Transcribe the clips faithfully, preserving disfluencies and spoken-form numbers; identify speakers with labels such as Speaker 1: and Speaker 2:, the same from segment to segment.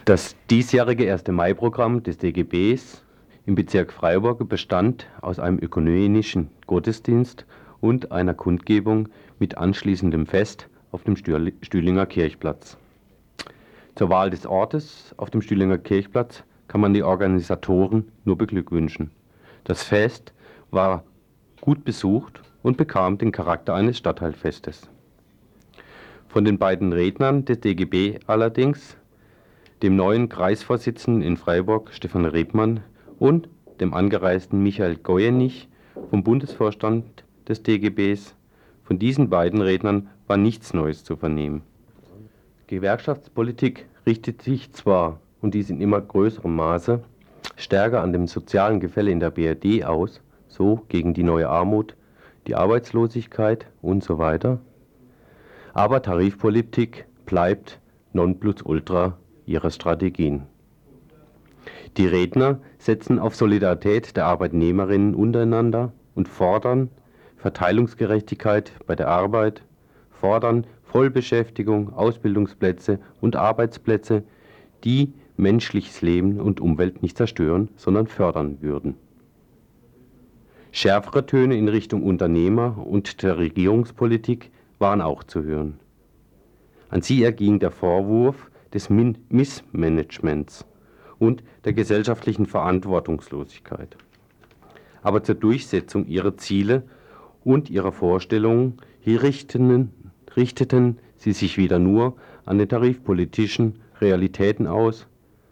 Speaker 1: Das diesjährige erste Mai-Programm des D G Bs im Bezirk Freiburg bestand aus einem ökumenischen Gottesdienst und einer Kundgebung mit anschließendem Fest auf dem Stühlinger Kirchplatz. Zur Wahl des Ortes auf dem Stühlinger Kirchplatz kann man die Organisatoren nur beglückwünschen. Das Fest war gut besucht und bekam den Charakter eines Stadtteilfestes. Von den beiden Rednern des D G B allerdings, dem neuen Kreisvorsitzenden in Freiburg, Stefan Rebmann, und dem angereisten Michael Goyenich vom Bundesvorstand des D G Bs, von diesen beiden Rednern war nichts Neues zu vernehmen. Gewerkschaftspolitik richtet sich zwar, und dies in immer größerem Maße, stärker an dem sozialen Gefälle in der B R D aus, so gegen die neue Armut, die Arbeitslosigkeit und so weiter, aber Tarifpolitik bleibt Nonplusultra ihrer Strategien. Die Redner setzen auf Solidarität der Arbeitnehmerinnen untereinander und fordern Verteilungsgerechtigkeit bei der Arbeit, fordern Vollbeschäftigung, Ausbildungsplätze und Arbeitsplätze, die menschliches Leben und Umwelt nicht zerstören, sondern fördern würden. Schärfere Töne in Richtung Unternehmer und der Regierungspolitik waren auch zu hören. An sie erging der Vorwurf des Min- Missmanagements und der gesellschaftlichen Verantwortungslosigkeit. Aber zur Durchsetzung ihrer Ziele und ihrer Vorstellungen hier richteten, richteten sie sich wieder nur an den tarifpolitischen Realitäten aus,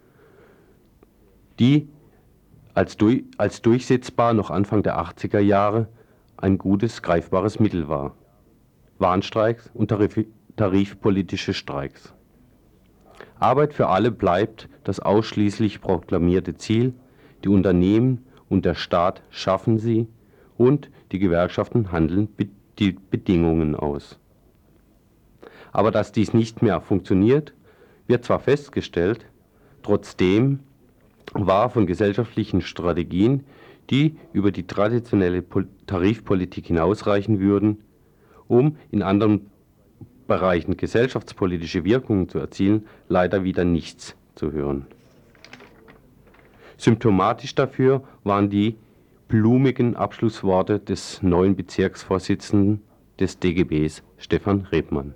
Speaker 1: die als, durch, als durchsetzbar noch Anfang der achtziger Jahre ein gutes, greifbares Mittel war. Warnstreiks und Tarif, tarifpolitische Streiks. Arbeit für alle bleibt das ausschließlich proklamierte Ziel, die Unternehmen und der Staat schaffen sie und die Gewerkschaften handeln die Bedingungen aus. Aber dass dies nicht mehr funktioniert, wird zwar festgestellt, trotzdem war von gesellschaftlichen Strategien, die über die traditionelle Tarifpolitik hinausreichen würden, um in anderen Bereichen gesellschaftspolitische Wirkungen zu erzielen, leider wieder nichts zu hören. Symptomatisch dafür waren die blumigen Abschlussworte des neuen Bezirksvorsitzenden des D G Bs, Stefan Rebmann.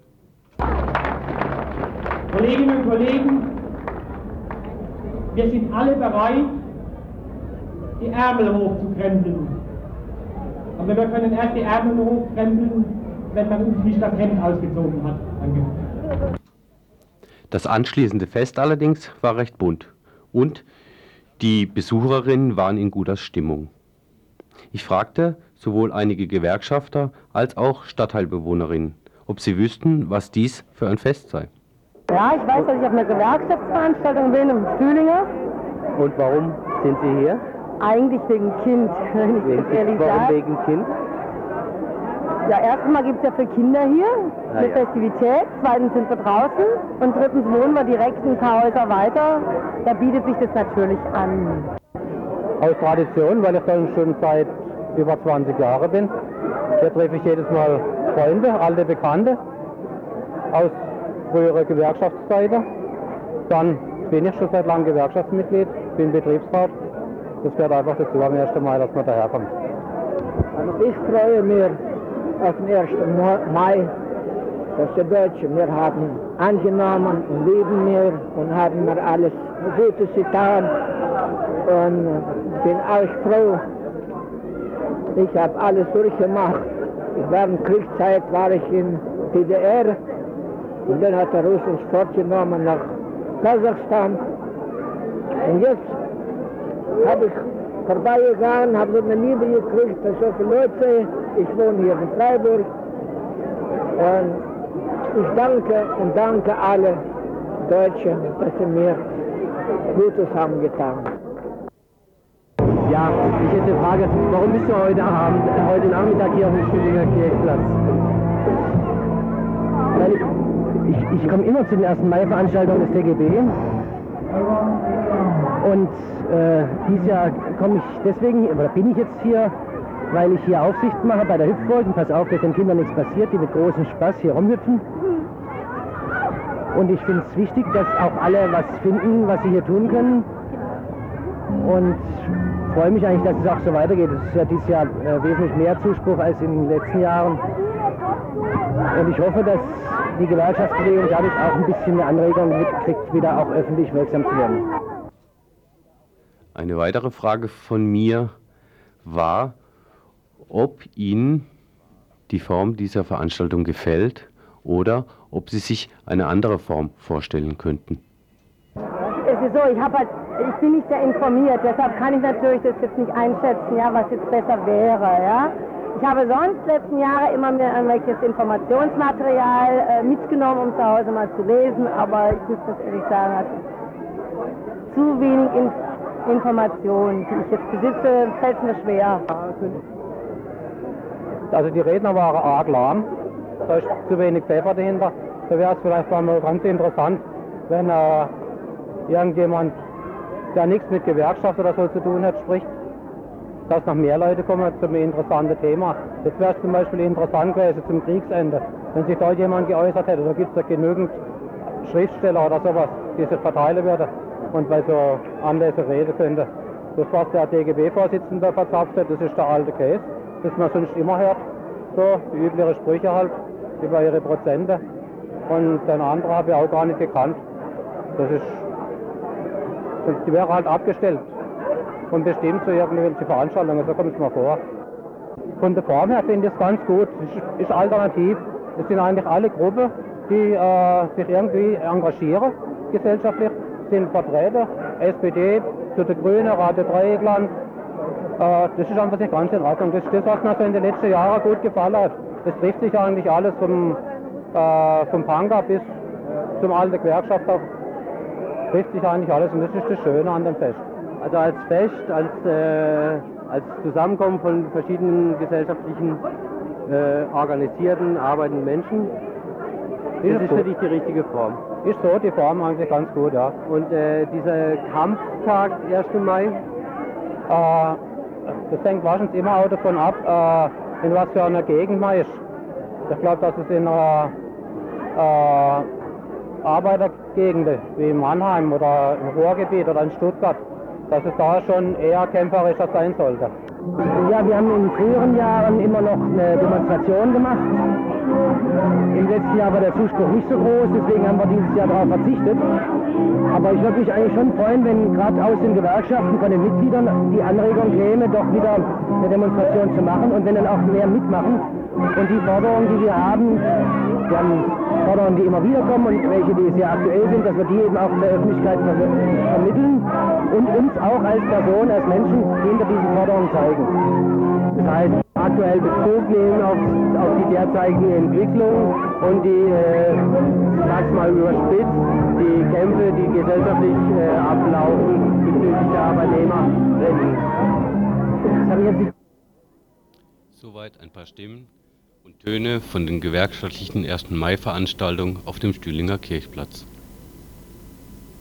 Speaker 2: Kolleginnen und Kollegen, wir sind alle bereit, die Ärmel hochzukrempeln. Aber wir können erst die Ärmel hochkrempeln, wenn man uns nicht das Hemd ausgezogen hat. Danke.
Speaker 1: Das anschließende Fest allerdings war recht bunt und die Besucherinnen waren in guter Stimmung. Ich fragte sowohl einige Gewerkschafter als auch Stadtteilbewohnerinnen, ob sie wüssten, was dies für ein Fest sei.
Speaker 3: Ja, ich weiß, dass ich auf einer Gewerkschaftsveranstaltung bin im Stühlinger.
Speaker 4: Und warum sind Sie hier?
Speaker 3: Eigentlich wegen Kind, wenn ich
Speaker 4: wegen
Speaker 3: das ehrlich
Speaker 4: Warum
Speaker 3: sage.
Speaker 4: wegen Kind?
Speaker 3: Ja, erstens gibt es ja für Kinder hier
Speaker 4: Ah,
Speaker 3: eine
Speaker 4: ja.
Speaker 3: Festivität, zweitens sind wir draußen und drittens wohnen wir direkt ein paar Häuser weiter. Da bietet sich das natürlich an.
Speaker 4: Aus Tradition, weil ich dann schon seit über zwanzig Jahren bin. Hier treffe ich jedes Mal Freunde, alte Bekannte aus früherer Gewerkschaftszeiten. Dann bin ich schon seit langem Gewerkschaftsmitglied, bin Betriebsrat. Das gehört einfach dazu am ersten Mai, dass man daherkommt.
Speaker 5: Ich freue mich auf den ersten Mai, dass die Deutschen mir haben angenommen und lieben mir und haben mir alles Gutes getan und bin auch froh. Ich habe alles durchgemacht. Während der Kriegszeit war ich in D D R und dann hat der Russen fortgenommen nach Kasachstan. Und jetzt habe ich vorbeigegangen, habe so eine Liebe gekriegt, dass so viele Leute sehen. Ich wohne hier in Freiburg und ich danke und danke alle Deutschen, dass sie mir Gutes haben getan.
Speaker 4: Ja, ich hätte eine Frage, warum bist du heute Abend, heute Nachmittag hier auf dem Stühlinger Kirchplatz? Weil ich, ich, ich komme immer zu den ersten Mai-Veranstaltungen des D G B und äh, dieses Jahr komme ich deswegen, oder bin ich jetzt hier, weil ich hier Aufsicht mache bei der Hüpfburg und pass auf, dass den Kindern nichts passiert, die mit großem Spaß hier rumhüpfen. Und ich finde es wichtig, dass auch alle was finden, was sie hier tun können. Und freue mich eigentlich, dass es auch so weitergeht. Es ist ja dieses Jahr äh, wesentlich mehr Zuspruch als in den letzten Jahren. Und ich hoffe, dass die Gewerkschaftsbewegung dadurch auch ein bisschen eine Anregung mitkriegt, wieder auch öffentlich wirksam zu werden.
Speaker 1: Eine weitere Frage von mir war, ob Ihnen die Form dieser Veranstaltung gefällt oder ob Sie sich eine andere Form vorstellen könnten.
Speaker 3: Es ist so, ich, hab halt, ich bin nicht sehr informiert, deshalb kann ich natürlich das jetzt nicht einschätzen, ja, was jetzt besser wäre. Ja. Ich habe sonst letzten Jahre immer mehr irgendwelches Informationsmaterial äh, mitgenommen, um zu Hause mal zu lesen, aber ich muss das ehrlich sagen, also zu wenig in Informationen, die ich jetzt besitze, fällt mir schwer.
Speaker 4: Also die Redner waren arg lahm, da ist zu wenig Pfeffer dahinter. Da wäre es vielleicht mal ganz interessant, wenn äh, irgendjemand, der nichts mit Gewerkschaft oder so zu tun hat, spricht, dass noch mehr Leute kommen zu einem interessanten Thema. Jetzt wäre es zum Beispiel interessant gewesen zum Kriegsende, wenn sich da jemand geäußert hätte. Da gibt es ja genügend Schriftsteller oder sowas, die sich verteilen würden und bei so Anlässen reden könnte. Das, was der D G B-Vorsitzende verzapft hat, das ist der alte Käse, das man sonst immer hört. So, die üblichen Sprüche halt über ihre Prozente. Und den anderen habe ich auch gar nicht gekannt. Das ist, die wäre halt abgestellt und bestimmt zu irgendwelchen Veranstaltungen, so kommt es mir vor. Von der Form her finde ich es ganz gut, es ist, ist alternativ. Es sind eigentlich alle Gruppen, die äh, sich irgendwie engagieren, gesellschaftlich, sind vertreten. S P D, zu den Grünen, Radio Dreieckland. Äh, das ist einfach nicht ganz in Ordnung. Das ist das, was mir so in den letzten Jahren gut gefallen hat. Es trifft sich eigentlich alles vom, äh, vom Punker bis zum alten Gewerkschafter. Trifft sich eigentlich alles und das ist das Schöne an dem Fest.
Speaker 6: Also als Fest, als, äh, als Zusammenkommen von verschiedenen gesellschaftlichen, äh, organisierten, arbeitenden Menschen, ist das ist für dich die richtige Form.
Speaker 4: Ist so, die Form eigentlich ganz gut, ja.
Speaker 6: Und äh, dieser Kampftag, ersten Mai? Äh,
Speaker 4: das hängt wahrscheinlich immer auch davon ab, äh, in was für einer Gegend man ist. Ich glaube, dass es in einer äh, Arbeitergegend wie in Mannheim oder im Ruhrgebiet oder in Stuttgart, dass es da schon eher kämpferischer sein sollte. Ja, wir haben in früheren Jahren immer noch eine Demonstration gemacht. Im letzten Jahr war der Zuspruch nicht so groß, deswegen haben wir dieses Jahr darauf verzichtet. Aber ich würde mich eigentlich schon freuen, wenn gerade aus den Gewerkschaften von den Mitgliedern die Anregung käme, doch wieder eine Demonstration zu machen und wenn dann auch mehr mitmachen. Und die Forderungen, die wir haben, wir haben Forderungen, die immer wieder kommen und welche, die sehr aktuell sind, dass wir die eben auch in der Öffentlichkeit ver vermitteln und uns auch als Person, als Menschen hinter diesen Forderungen zeigen. Das heißt, aktuell Bezug nehmen auf, auf die derzeitige Entwicklung und die, äh, sag's mal überspitzt, die Kämpfe, die gesellschaftlich äh, ablaufen bezüglich der Arbeitnehmer. Das habe ich jetzt nicht.
Speaker 1: Soweit ein paar Stimmen und Töne von den gewerkschaftlichen ersten Mai-Veranstaltungen auf dem Stühlinger Kirchplatz.